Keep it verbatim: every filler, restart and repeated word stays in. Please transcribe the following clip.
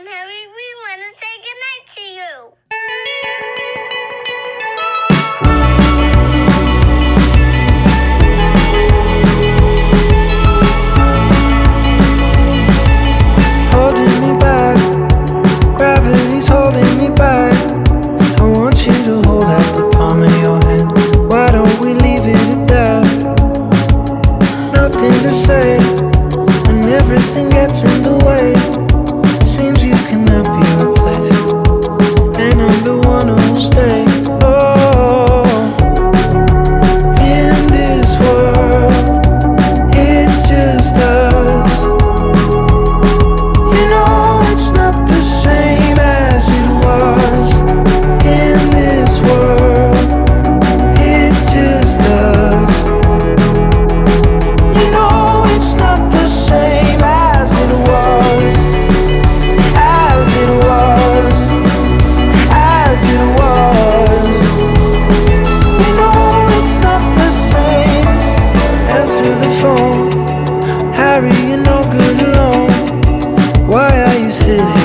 on, Harry. We want to say goodnight to you. Holding me back, gravity's holding me back. I want you to hold out the palm of your hand. Why don't we leave it at that? Nothing to say when everything gets in the way. Seems you cannot be replaced, and I'm the one who'll stay. Oh, in this world, it's just us. You know it's not the same as it was. In this world, it's just us. You know it's not the same as it was. As it was. As it was. You know it's not the same. Answer the phone, Harry, you're no good alone. Why are you sitting